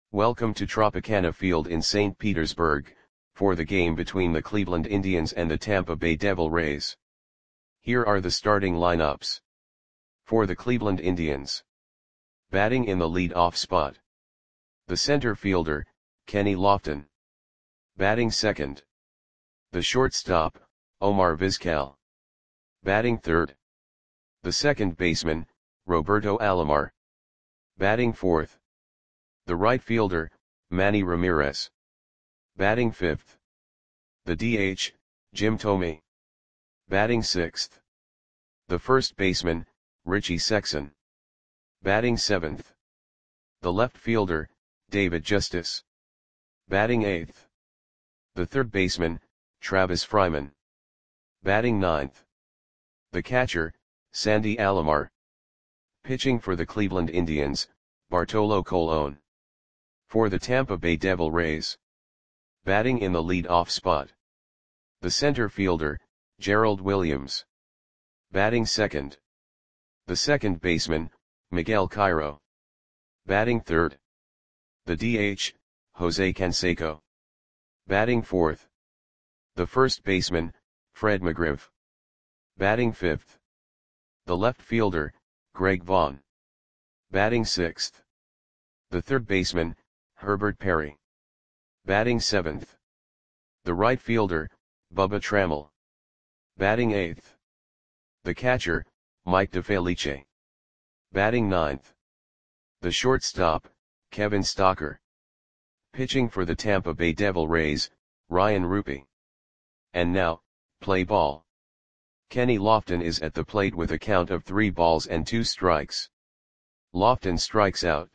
Welcome to Tropicana Field in St. Petersburg, for the game between the Cleveland Indians and the Tampa Bay Devil Rays. Here are the starting lineups. For the Cleveland Indians. Batting in the lead-off spot. The center fielder, Kenny Lofton. Batting second. The shortstop, Omar Vizquel. Batting third. The second baseman, Roberto Alomar. Batting fourth. The right fielder, Manny Ramirez. Batting fifth. The DH, Jim Thome. Batting sixth. The first baseman, Richie Sexson. Batting seventh. The left fielder, David Justice. Batting eighth. The third baseman, Travis Fryman. Batting ninth. The catcher, Sandy Alomar. Pitching for the Cleveland Indians, Bartolo Colon. For the Tampa Bay Devil Rays. Batting in the lead-off spot. The center fielder, Gerald Williams. Batting second. The second baseman, Miguel Cairo. Batting third. The DH, Jose Canseco. Batting fourth. The first baseman, Fred McGriff. Batting fifth. The left fielder, Greg Vaughn. Batting sixth. The third baseman, Herbert Perry. Batting seventh. The right fielder, Bubba Trammell. Batting eighth. The catcher, Mike DeFelice. Batting ninth. The shortstop, Kevin Stocker. Pitching for the Tampa Bay Devil Rays, Ryan Rupi. And now, play ball. Kenny Lofton is at the plate with a count of 3 balls and 2 strikes. Lofton strikes out.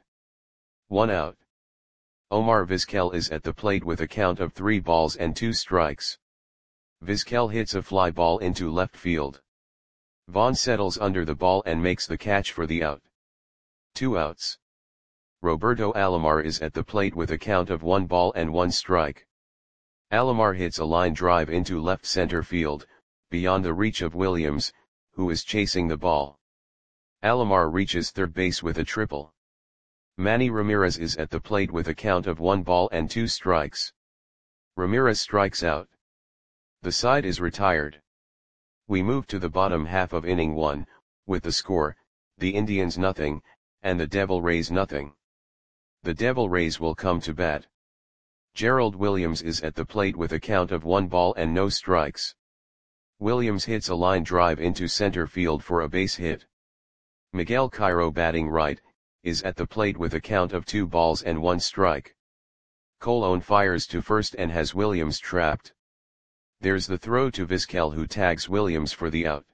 1 out. Omar Vizquel is at the plate with a count of 3 balls and 2 strikes. Vizquel hits a fly ball into left field. Vaughn settles under the ball and makes the catch for the out. 2 outs. Roberto Alomar is at the plate with a count of 1 ball and 1 strike. Alomar hits a line drive into left center field, beyond the reach of Williams, who is chasing the ball. Alomar reaches third base with a triple. Manny Ramirez is at the plate with a count of 1 ball and 2 strikes. Ramirez strikes out. The side is retired. We move to the bottom half of inning 1, with the score, the Indians nothing, and the Devil Rays nothing. The Devil Rays will come to bat. Gerald Williams is at the plate with a count of 1 ball and no strikes. Williams hits a line drive into center field for a base hit. Miguel Cairo, batting right, is at the plate with a count of 2 balls and 1 strike. Colon fires to first and has Williams trapped. There's the throw to Vizquel, who tags Williams for the out.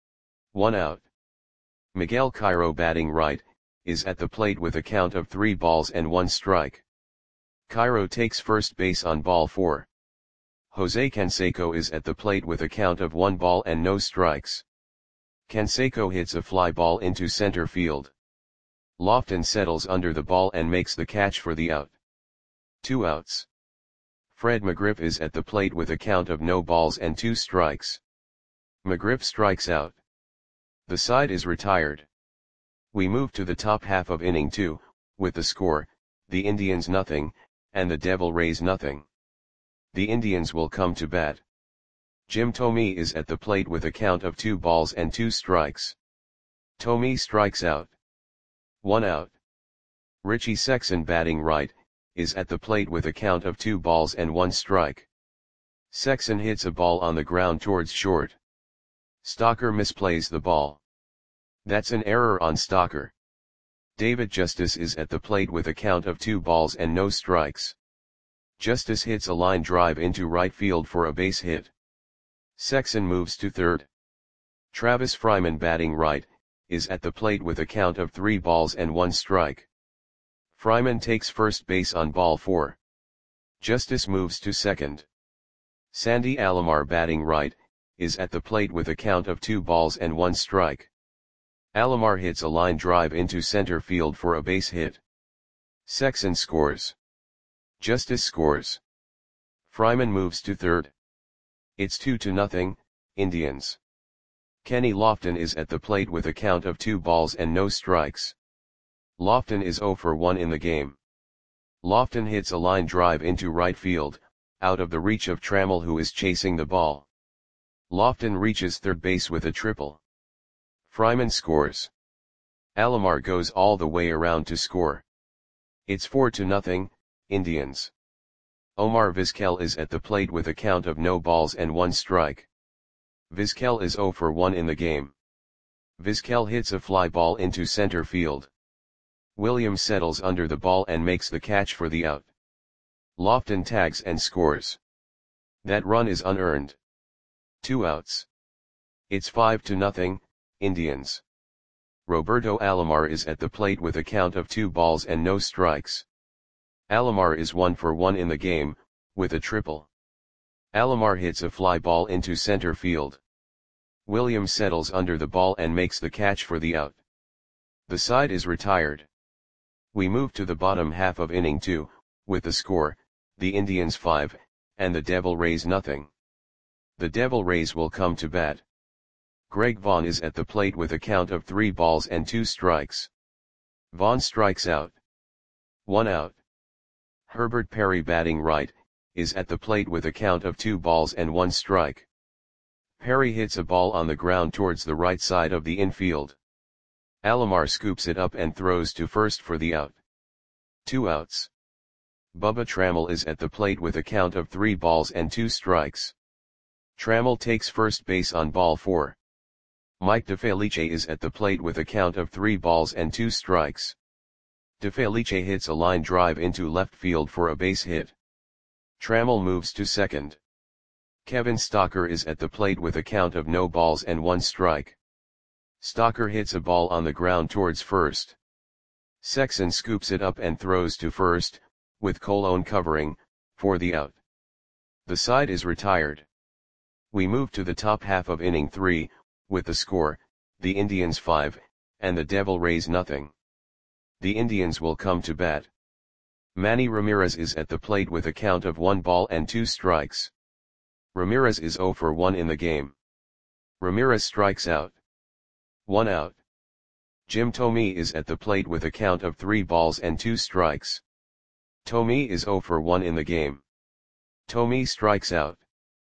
1 out. Miguel Cairo, batting right, is at the plate with a count of 3 balls and 1 strike. Cairo takes first base on ball 4. Jose Canseco is at the plate with a count of 1 ball and no strikes. Canseco hits a fly ball into center field. Lofton settles under the ball and makes the catch for the out. 2 outs. Fred McGriff is at the plate with a count of no balls and 2 strikes. McGriff strikes out. The side is retired. We move to the top half of inning 2, with the score, the Indians nothing, and the Devil Rays nothing. The Indians will come to bat. Jim Thome is at the plate with a count of 2 balls and 2 strikes. Thome strikes out. 1 out. Richie Sexson, batting right, is at the plate with a count of 2 balls and 1 strike. Sexson hits a ball on the ground towards short. Stocker misplays the ball. That's an error on Stocker. David Justice is at the plate with a count of 2 balls and no strikes. Justice hits a line drive into right field for a base hit. Sexson moves to third. Travis Fryman, batting right, is at the plate with a count of 3 balls and 1 strike. Fryman takes first base on ball 4. Justice moves to second. Sandy Alomar, batting right, is at the plate with a count of 2 balls and 1 strike. Alomar hits a line drive into center field for a base hit. Sexson scores. Justice scores. Fryman moves to third. It's 2-0, Indians. Kenny Lofton is at the plate with a count of 2 balls and no strikes. Lofton is 0 for 1 in the game. Lofton hits a line drive into right field, out of the reach of Trammell, who is chasing the ball. Lofton reaches third base with a triple. Fryman scores. Alomar goes all the way around to score. It's 4-0, Indians. Omar Vizquel is at the plate with a count of no balls and 1 strike. Vizquel is 0 for 1 in the game. Vizquel hits a fly ball into center field. Williams settles under the ball and makes the catch for the out. Lofton tags and scores. That run is unearned. 2 outs. It's 5-0, Indians. Roberto Alomar is at the plate with a count of 2 balls and no strikes. Alomar is 1 for 1 in the game, with a triple. Alomar hits a fly ball into center field. Williams settles under the ball and makes the catch for the out. The side is retired. We move to the bottom half of inning 2, with the score, the Indians 5, and the Devil Rays nothing. The Devil Rays will come to bat. Greg Vaughn is at the plate with a count of 3 balls and 2 strikes. Vaughn strikes out. 1 out. Herbert Perry, batting right, is at the plate with a count of 2 balls and 1 strike. Perry hits a ball on the ground towards the right side of the infield. Alomar scoops it up and throws to first for the out. 2 outs. Bubba Trammell is at the plate with a count of 3 balls and 2 strikes. Trammell takes first base on ball 4. Mike DeFelice is at the plate with a count of 3 balls and 2 strikes. DeFelice hits a line drive into left field for a base hit. Trammell moves to second. Kevin Stocker is at the plate with a count of no balls and 1 strike. Stocker hits a ball on the ground towards first. Sexson scoops it up and throws to first, with Colon covering, for the out. The side is retired. We move to the top half of inning 3, with the score, the Indians 5, and the Devil Rays nothing. The Indians will come to bat. Manny Ramirez is at the plate with a count of 1 ball and 2 strikes. Ramirez is 0 for 1 in the game. Ramirez strikes out. 1 out. Jim Thome is at the plate with a count of 3 balls and 2 strikes. Thome is 0 for 1 in the game. Thome strikes out.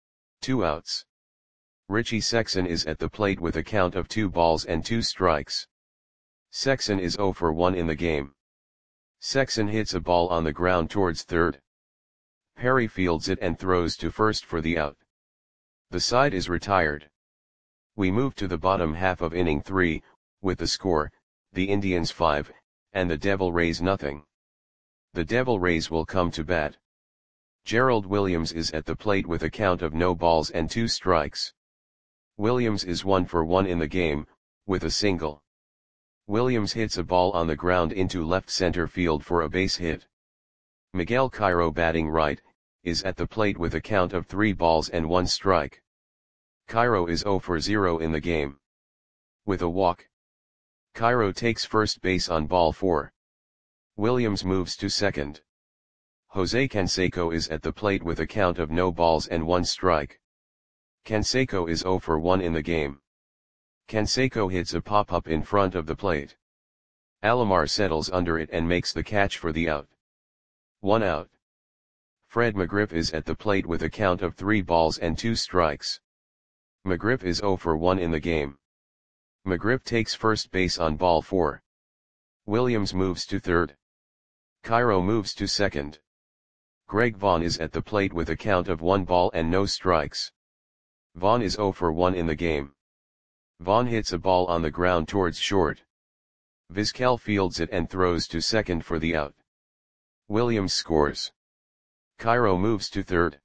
2 outs. Richie Sexson is at the plate with a count of 2 balls and 2 strikes. Sexson is 0 for 1 in the game. Sexson hits a ball on the ground towards third. Perry fields it and throws to first for the out. The side is retired. We move to the bottom half of inning 3, with the score, the Indians 5, and the Devil Rays nothing. The Devil Rays will come to bat. Gerald Williams is at the plate with a count of no balls and 2 strikes. Williams is 1 for 1 in the game, with a single. Williams hits a ball on the ground into left center field for a base hit. Miguel Cairo, batting right, is at the plate with a count of 3 balls and 1 strike. Cairo is 0 for 0 in the game. With a walk. Cairo takes first base on ball 4. Williams moves to second. Jose Canseco is at the plate with a count of no balls and 1 strike. Canseco is 0 for 1 in the game. Canseco hits a pop-up in front of the plate. Alomar settles under it and makes the catch for the out. 1 out. Fred McGriff is at the plate with a count of 3 balls and 2 strikes. McGriff is 0 for 1 in the game. McGriff takes first base on ball 4. Williams moves to third. Cairo moves to second. Greg Vaughn is at the plate with a count of 1 ball and no strikes. Vaughn is 0 for 1 in the game. Vaughn hits a ball on the ground towards short. Vizquel fields it and throws to second for the out. Williams scores. Cairo moves to third.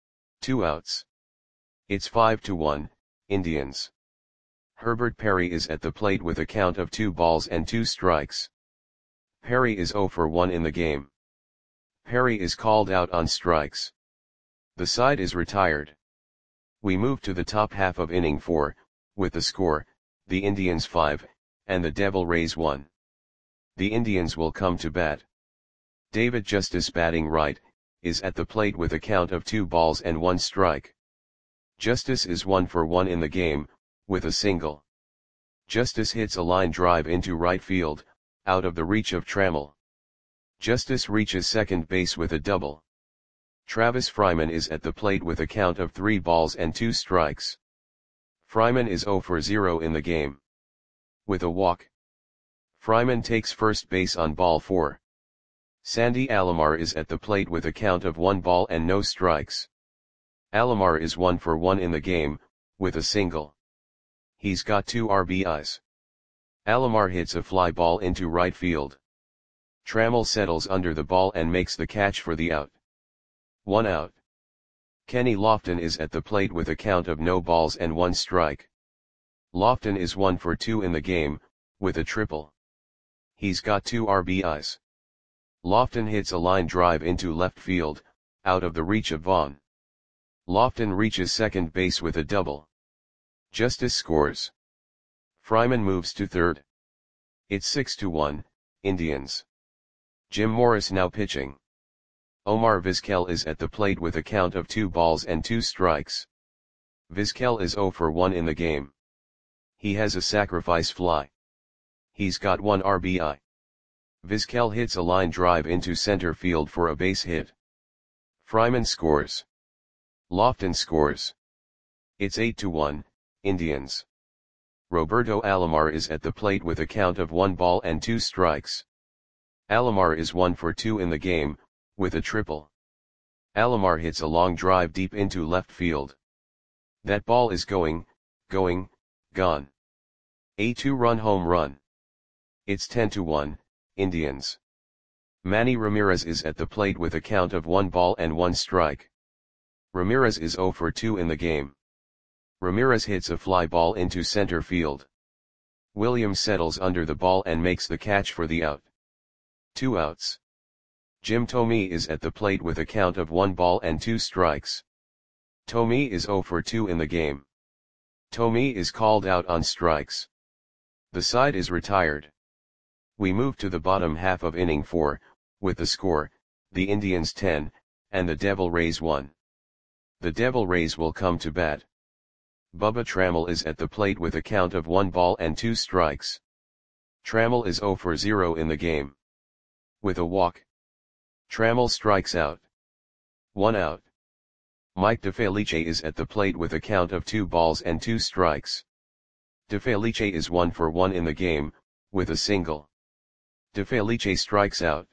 2 outs. It's 5-1, Indians. Herbert Perry is at the plate with a count of 2 balls and 2 strikes. Perry is 0 for 1 in the game. Perry is called out on strikes. The side is retired. We move to the top half of inning 4, with the score, the Indians 5, and the Devil Rays 1. The Indians will come to bat. David Justice, batting right, is at the plate with a count of 2 balls and 1 strike. Justice is 1 for 1 in the game, with a single. Justice hits a line drive into right field, out of the reach of Trammell. Justice reaches second base with a double. Travis Fryman is at the plate with a count of 3 balls and 2 strikes. Fryman is 0 for 0 in the game. With a walk, Fryman takes first base on ball 4. Sandy Alomar is at the plate with a count of 1 ball and no strikes. Alomar is 1 for 1 in the game, with a single. He's got 2 RBIs. Alomar hits a fly ball into right field. Trammell settles under the ball and makes the catch for the out. 1 out. Kenny Lofton is at the plate with a count of no balls and 1 strike. Lofton is 1 for 2 in the game, with a triple. He's got 2 RBIs. Lofton hits a line drive into left field, out of the reach of Vaughn. Lofton reaches second base with a double. Justice scores. Fryman moves to third. It's 6-1, Indians. Jim Morris now pitching. Omar Vizquel is at the plate with a count of 2 balls and 2 strikes. Vizquel is 0 for 1 in the game. He has a sacrifice fly. He's got 1 RBI. Vizquel hits a line drive into center field for a base hit. Fryman scores. Lofton scores. It's 8-1, Indians. Roberto Alomar is at the plate with a count of 1 ball and 2 strikes. Alomar is 1 for 2 in the game, with a triple. Alomar hits a long drive deep into left field. That ball is gone. A 2-run home run. It's 10-1, Indians. Manny Ramirez is at the plate with a count of 1 ball and 1 strike. Ramirez is 0 for 2 in the game. Ramirez hits a fly ball into center field. Williams settles under the ball and makes the catch for the out. 2 outs. Jim Thome is at the plate with a count of 1 ball and 2 strikes. Thome is 0 for 2 in the game. Thome is called out on strikes. The side is retired. We move to the bottom half of inning 4, with the score, the Indians 10, and the Devil Rays 1. The Devil Rays will come to bat. Bubba Trammell is at the plate with a count of 1 ball and 2 strikes. Trammell is 0 for 0 in the game. With a walk, Trammell strikes out. 1 out. Mike DeFelice is at the plate with a count of 2 balls and 2 strikes. DeFelice is 1 for 1 in the game, with a single. DeFelice strikes out.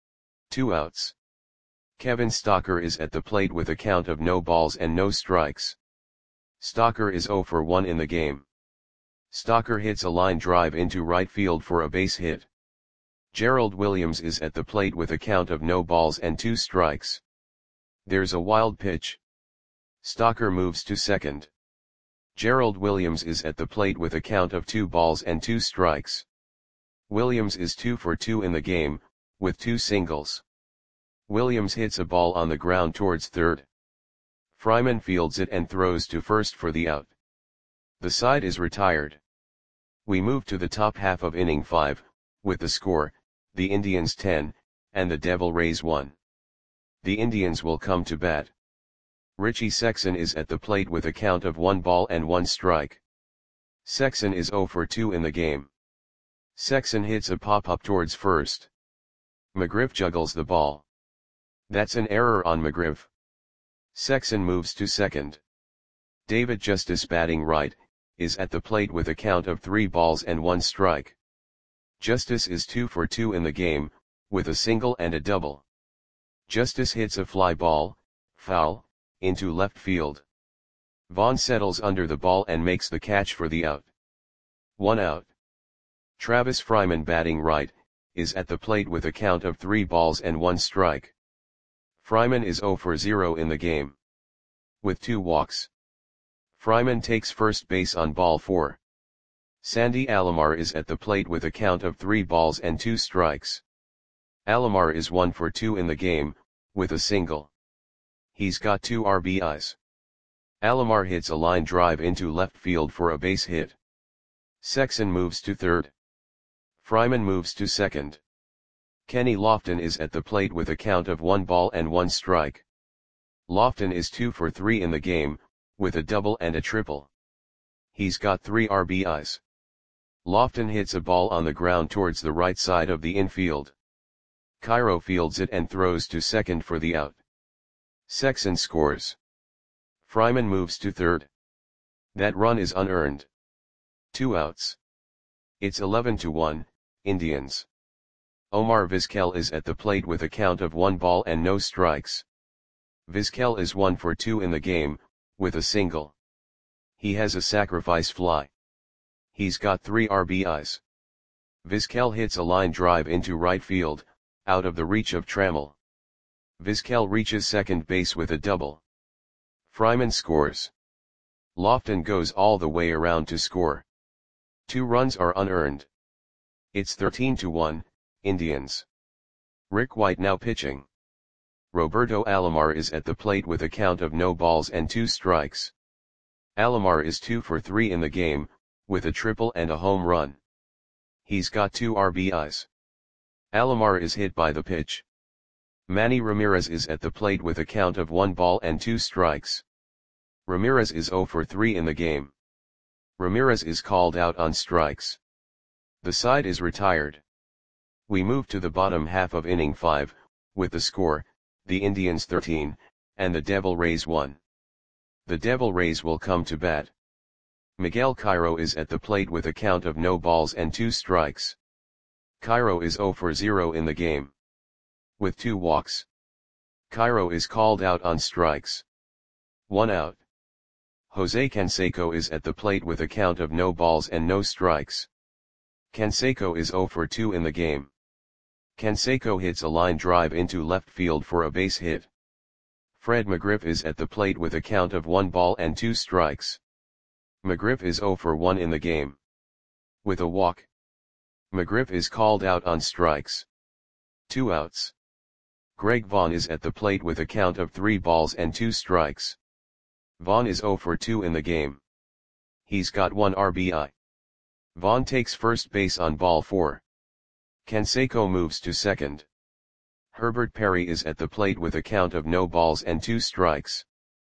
2 outs. Kevin Stocker is at the plate with a count of no balls and no strikes. Stocker is 0 for 1 in the game. Stocker hits a line drive into right field for a base hit. Gerald Williams is at the plate with a count of no balls and 2 strikes. There's a wild pitch. Stocker moves to second. Gerald Williams is at the plate with a count of 2 balls and 2 strikes. Williams is 2 for 2 in the game, with 2 singles. Williams hits a ball on the ground towards third. Fryman fields it and throws to first for the out. The side is retired. We move to the top half of inning 5, with the score, the Indians 10, and the Devil Rays 1. The Indians will come to bat. Richie Sexson is at the plate with a count of 1 ball and 1 strike. Sexson is 0 for 2 in the game. Sexson hits a pop-up towards first. McGriff juggles the ball. That's an error on McGriff. Sexson moves to second. David Justice, batting right, is at the plate with a count of 3 balls and 1 strike. Justice is 2 for 2 in the game, with a single and a double. Justice hits a fly ball, foul, into left field. Vaughn settles under the ball and makes the catch for the out. 1 out. Travis Fryman, batting right, is at the plate with a count of 3 balls and 1 strike. Fryman is 0 for 0 in the game. With 2 walks, Fryman takes first base on ball 4. Sandy Alomar is at the plate with a count of 3 balls and 2 strikes. Alomar is 1 for 2 in the game, with a single. He's got 2 RBIs. Alomar hits a line drive into left field for a base hit. Sexson moves to third. Fryman moves to second. Kenny Lofton is at the plate with a count of 1 ball and 1 strike. Lofton is 2 for 3 in the game, with a double and a triple. He's got 3 RBIs. Lofton hits a ball on the ground towards the right side of the infield. Cairo fields it and throws to second for the out. Sexton scores. Fryman moves to third. That run is unearned. 2 outs. It's 11-1, Indians. Omar Vizquel is at the plate with a count of 1 ball and no strikes. Vizquel is 1 for 2 in the game, with a single. He has a sacrifice fly. He's got 3 RBIs. Vizquel hits a line drive into right field, out of the reach of Trammell. Vizquel reaches second base with a double. Fryman scores. Lofton goes all the way around to score. 2 runs are unearned. It's 13-1, Indians. Rick White now pitching. Roberto Alomar is at the plate with a count of no balls and 2 strikes. Alomar is 2 for 3 in the game, with a triple and a home run. He's got 2 RBIs. Alomar is hit by the pitch. Manny Ramirez is at the plate with a count of 1 ball and 2 strikes. Ramirez is 0 for 3 in the game. Ramirez is called out on strikes. The side is retired. We move to the bottom half of inning 5, with the score, the Indians 13, and the Devil Rays 1. The Devil Rays will come to bat. Miguel Cairo is at the plate with a count of no balls and 2 strikes. Cairo is 0 for 0 in the game. With 2 walks. Cairo is called out on strikes. 1 out. Jose Canseco is at the plate with a count of no balls and no strikes. Canseco is 0 for 2 in the game. Canseco hits a line drive into left field for a base hit. Fred McGriff is at the plate with a count of 1 ball and 2 strikes. McGriff is 0 for 1 in the game. With a walk. McGriff is called out on strikes. 2 outs. Greg Vaughn is at the plate with a count of 3 balls and 2 strikes. Vaughn is 0 for 2 in the game. He's got 1 RBI. Vaughn takes first base on ball 4. Canseco moves to second. Herbert Perry is at the plate with a count of no balls and 2 strikes.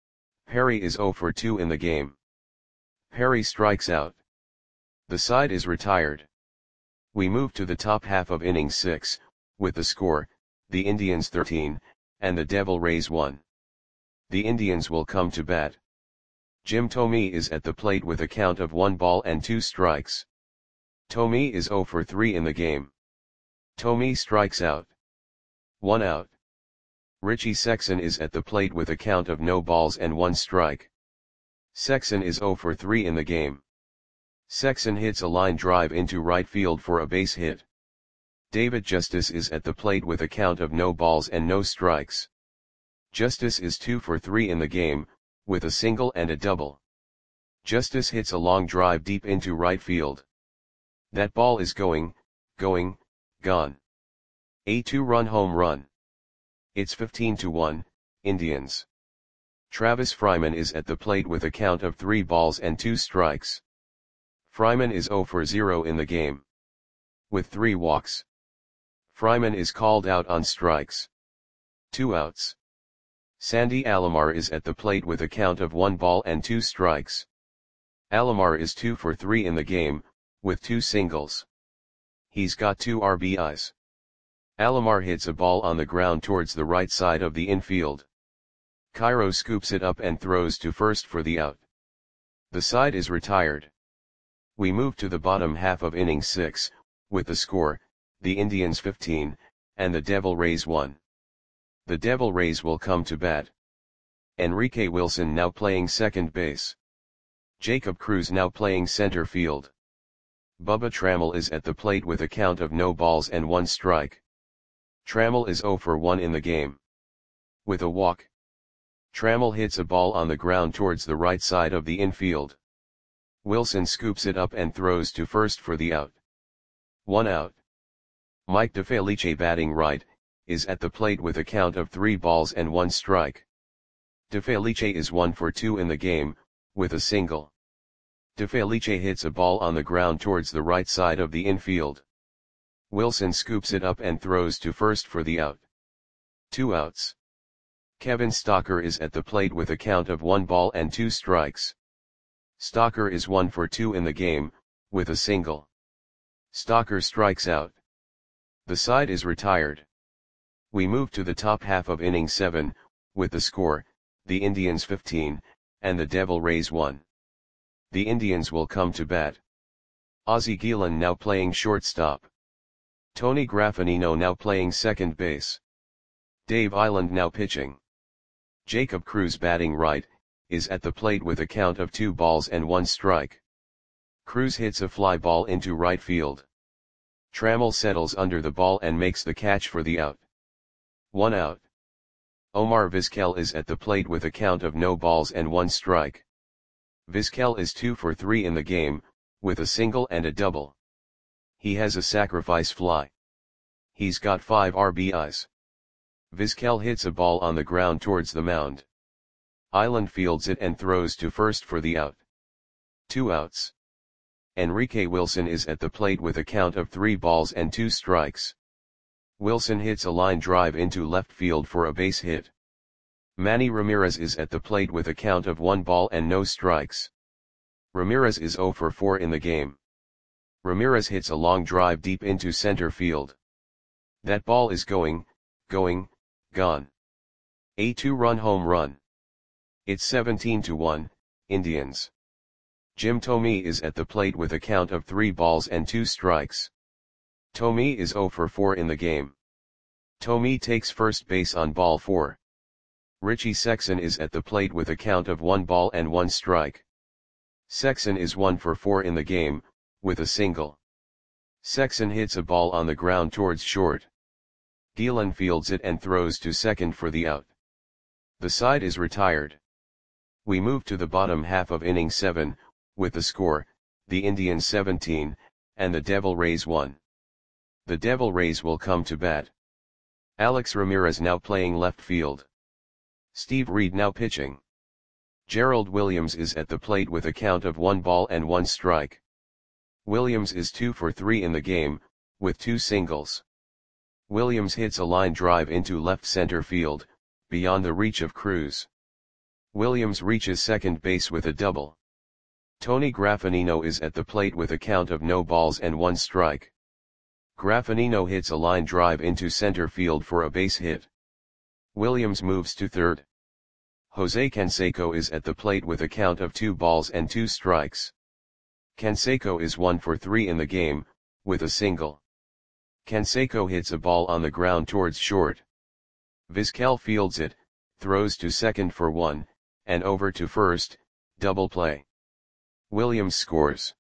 Perry is 0 for 2 in the game. Perry strikes out. The side is retired. We move to the top half of inning 6, with the score, the Indians 13, and the Devil Rays 1. The Indians will come to bat. Jim Thome is at the plate with a count of 1 ball and 2 strikes. Thome is 0 for 3 in the game. Thome strikes out. 1 out. Richie Sexson is at the plate with a count of no balls and 1 strike. Sexson is 0 for 3 in the game. Sexson hits a line drive into right field for a base hit. David Justice is at the plate with a count of no balls and no strikes. Justice is 2 for 3 in the game, with a single and a double. Justice hits a long drive deep into right field. That ball is gone. A 2-run home run. It's 15-1, Indians. Travis Fryman is at the plate with a count of 3 balls and 2 strikes. Fryman is 0 for 0 in the game. With 3 walks. Fryman is called out on strikes. 2 outs. Sandy Alomar is at the plate with a count of 1 ball and 2 strikes. Alomar is 2 for 3 in the game, with 2 singles. He's got 2 RBIs. Alomar hits a ball on the ground towards the right side of the infield. Cairo scoops it up and throws to first for the out. The side is retired. We move to the bottom half of inning 6, with the score, the Indians 15, and the Devil Rays 1. The Devil Rays will come to bat. Enrique Wilson now playing second base. Jacob Cruz now playing center field. Bubba Trammell is at the plate with a count of no balls and 1 strike. Trammell is 0 for 1 in the game. With a walk. Trammell hits a ball on the ground towards the right side of the infield. Wilson scoops it up and throws to first for the out. 1 out. Mike DeFelice batting right, is at the plate with a count of 3 balls and 1 strike. DeFelice is 1 for 2 in the game, with a single. DeFelice hits a ball on the ground towards the right side of the infield. Wilson scoops it up and throws to first for the out. 2 outs. Kevin Stocker is at the plate with a count of 1 ball and 2 strikes. Stocker is 1 for 2 in the game, with a single. Stocker strikes out. The side is retired. We move to the top half of inning 7, with the score, the Indians 15, and the Devil Rays 1. The Indians will come to bat. Ozzie Guillen now playing shortstop. Tony Graffagnino now playing second base. Dave Eiland now pitching. Jacob Cruz batting right, is at the plate with a count of 2 balls and 1 strike. Cruz hits a fly ball into right field. Trammell settles under the ball and makes the catch for the out. 1 out. Omar Vizquel is at the plate with a count of no balls and 1 strike. Vizquel is 2 for 3 in the game, with a single and a double. He has a sacrifice fly. He's got 5 RBIs. Vizquel hits a ball on the ground towards the mound. Eiland fields it and throws to first for the out. 2 outs. Enrique Wilson is at the plate with a count of 3 balls and 2 strikes. Wilson hits a line drive into left field for a base hit. Manny Ramirez is at the plate with a count of 1 ball and no strikes. Ramirez is 0 for 4 in the game. Ramirez hits a long drive deep into center field. That ball is gone. A 2-run home run. It's 17-1, Indians. Jim Thome is at the plate with a count of 3 balls and 2 strikes. Thome is 0 for 4 in the game. Thome takes first base on ball 4. Richie Sexson is at the plate with a count of 1 ball and 1 strike. Sexson is 1 for 4 in the game, with a single. Sexson hits a ball on the ground towards short. Guillen fields it and throws to second for the out. The side is retired. We move to the bottom half of inning 7, with the score, the Indians 17, and the Devil Rays 1. The Devil Rays will come to bat. Alex Ramirez now playing left field. Steve Reed now pitching. Gerald Williams is at the plate with a count of 1 ball and 1 strike. Williams is 2 for 3 in the game, with 2 singles. Williams hits a line drive into left center field, beyond the reach of Cruz. Williams reaches second base with a double. Tony Graffagnino is at the plate with a count of no balls and 1 strike. Graffagnino hits a line drive into center field for a base hit. Williams moves to third. Jose Canseco is at the plate with a count of 2 balls and 2 strikes. Canseco is 1 for 3 in the game, with a single. Canseco hits a ball on the ground towards short. Vizquel fields it, throws to second for 1, and over to first, double play. Williams scores.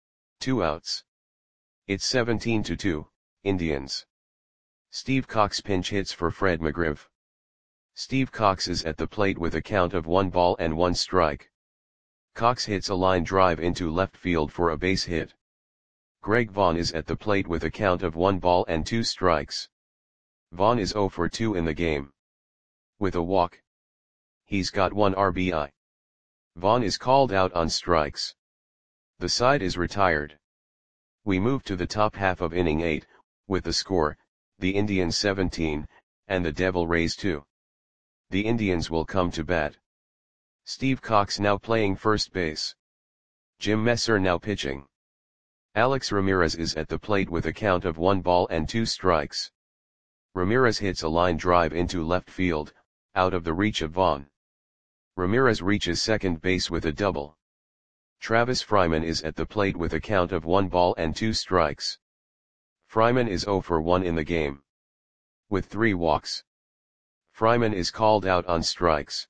2 outs. It's 17-2, Indians. Steve Cox pinch hits for Fred McGriff. Steve Cox is at the plate with a count of 1 ball and 1 strike. Cox hits a line drive into left field for a base hit. Greg Vaughn is at the plate with a count of 1 ball and 2 strikes. Vaughn is 0 for 2 in the game. With a walk. He's got 1 RBI. Vaughn is called out on strikes. The side is retired. We move to the top half of inning 8, with the score, the Indians 17, and the Devil Rays 2. The Indians will come to bat. Steve Cox now playing first base. Jim Messer now pitching. Alex Ramirez is at the plate with a count of 1 ball and 2 strikes. Ramirez hits a line drive into left field, out of the reach of Vaughn. Ramirez reaches second base with a double. Travis Fryman is at the plate with a count of 1 ball and 2 strikes. Fryman is 0 for 1 in the game. With 3 walks. Fryman is called out on strikes.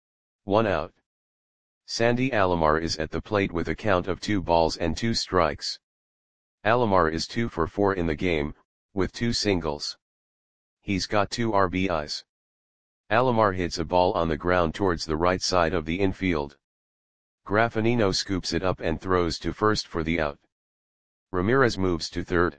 1 out. Sandy Alomar is at the plate with a count of 2 balls and 2 strikes. Alomar is 2 for 4 in the game, with 2 singles. He's got 2 RBIs. Alomar hits a ball on the ground towards the right side of the infield. Graffagnino scoops it up and throws to first for the out. Ramirez moves to third.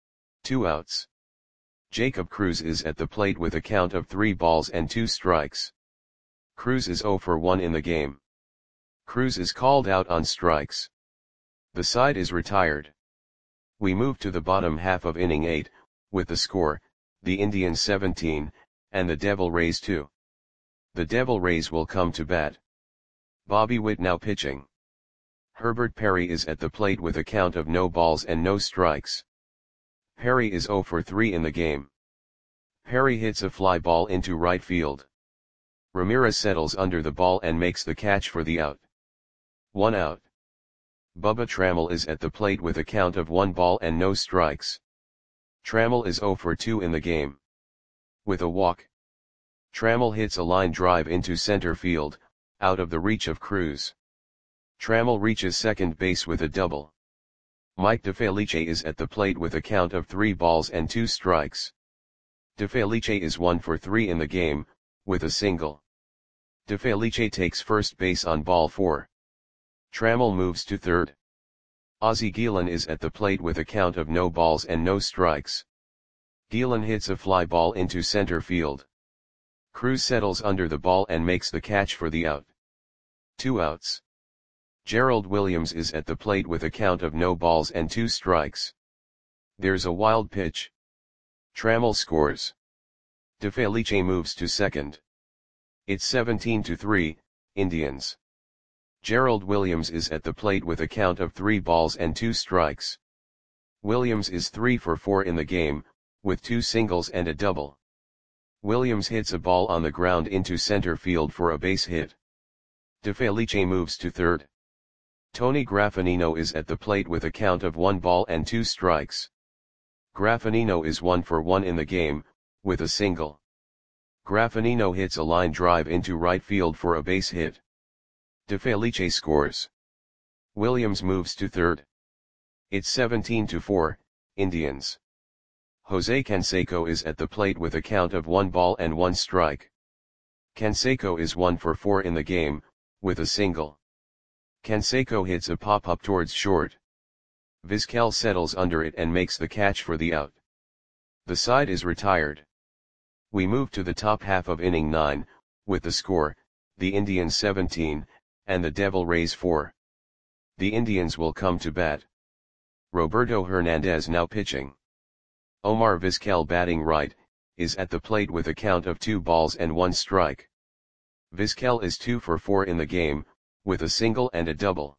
2 outs. Jacob Cruz is at the plate with a count of 3 balls and 2 strikes. Cruz is 0 for 1 in the game. Cruz is called out on strikes. The side is retired. We move to the bottom half of inning 8, with the score, the Indians 17, and the Devil Rays 2. The Devil Rays will come to bat. Bobby Witt now pitching. Herbert Perry is at the plate with a count of no balls and no strikes. Perry is 0 for 3 in the game. Perry hits a fly ball into right field. Ramirez settles under the ball and makes the catch for the out. 1 out. Bubba Trammell is at the plate with a count of 1 ball and no strikes. Trammell is 0 for 2 in the game. With a walk. Trammell hits a line drive into center field, out of the reach of Cruz. Trammell reaches second base with a double. Mike DeFelice is at the plate with a count of 3 balls and 2 strikes. DeFelice is 1 for 3 in the game, with a single. DeFelice takes first base on ball 4. Trammell moves to third. Ozzie Guillen is at the plate with a count of no balls and no strikes. Guillen hits a fly ball into center field. Cruz settles under the ball and makes the catch for the out. 2 outs. Gerald Williams is at the plate with a count of no balls and 2 strikes. There's a wild pitch. Trammell scores. DeFelice moves to second. It's 17-3, Indians. Gerald Williams is at the plate with a count of 3 balls and 2 strikes. Williams is 3 for 4 in the game, with 2 singles and a double. Williams hits a ball on the ground into center field for a base hit. DeFelice moves to third. Tony Graffinino is at the plate with a count of 1 ball and 2 strikes. Graffinino is 1 for 1 in the game, with a single. Graffinino hits a line drive into right field for a base hit. DeFelice scores. Williams moves to third. It's 17-4, Indians. Jose Canseco is at the plate with a count of 1 ball and 1 strike. Canseco is 1 for 4 in the game, with a single. Canseco hits a pop-up towards short. Vizquel settles under it and makes the catch for the out. The side is retired. We move to the top half of inning 9, with the score, the Indians 17, and the Devil Rays 4. The Indians will come to bat. Roberto Hernandez now pitching. Omar Vizquel batting right, is at the plate with a count of 2 balls and 1 strike. Vizquel is 2 for 4 in the game, with a single and a double.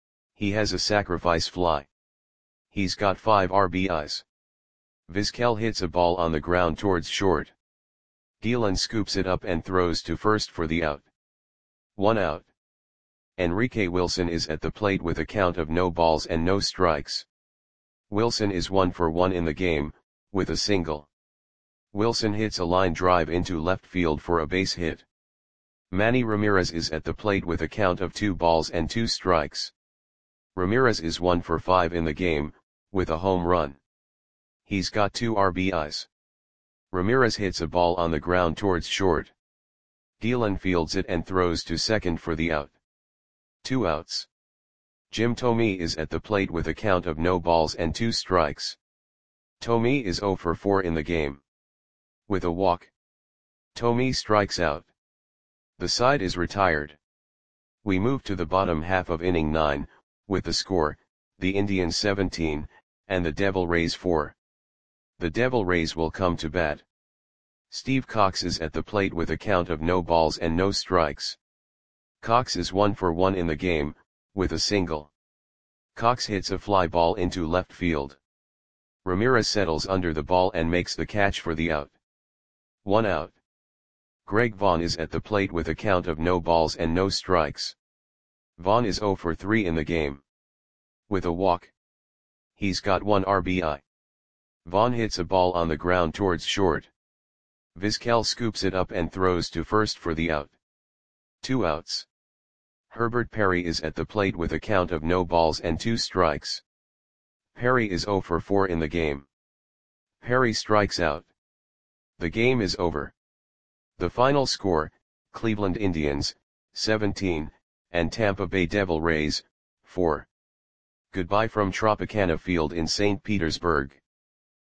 He has a sacrifice fly. He's got 5 RBIs. Vizquel hits a ball on the ground towards short. Guillen scoops it up and throws to first for the out. 1 out. Enrique Wilson is at the plate with a count of no balls and no strikes. Wilson is 1 for 1 in the game, with a single. Wilson hits a line drive into left field for a base hit. Manny Ramirez is at the plate with a count of 2 balls and 2 strikes. Ramirez is 1 for 5 in the game, with a home run. He's got 2 RBIs. Ramirez hits a ball on the ground towards short. Guillen fields it and throws to second for the out. 2 outs. Jim Thome is at the plate with a count of no balls and 2 strikes. Thome is 0 for 4 in the game. With a walk. Thome strikes out. The side is retired. We move to the bottom half of inning 9, with the score, the Indians 17, and the Devil Rays 4. The Devil Rays will come to bat. Steve Cox is at the plate with a count of no balls and no strikes. Cox is 1 for 1 in the game, with a single. Cox hits a fly ball into left field. Ramirez settles under the ball and makes the catch for the out. 1 out. Greg Vaughn is at the plate with a count of no balls and no strikes. Vaughn is 0 for 3 in the game. With a walk. He's got 1 RBI. Vaughn hits a ball on the ground towards short. Vizquel scoops it up and throws to first for the out. 2 outs. Herbert Perry is at the plate with a count of no balls and 2 strikes. Perry is 0 for 4 in the game. Perry strikes out. The game is over. The final score, Cleveland Indians, 17, and Tampa Bay Devil Rays, 4. Goodbye from Tropicana Field in St. Petersburg.